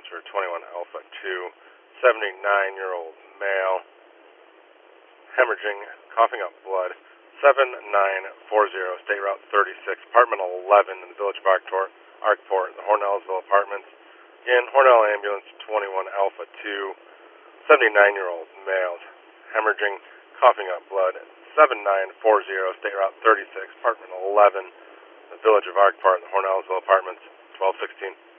ambulance for 21 Alpha 2, 79-year-old male, hemorrhaging, coughing up blood, 7940, State Route 36, Apartment 11 in the Village of Arkport, the Hornellsville Apartments. Again, Hornell ambulance 21 Alpha 2, 79-year-old male, hemorrhaging, coughing up blood, 7940, State Route 36, Apartment 11, the Village of Arkport, the Hornellsville Apartments, 1216.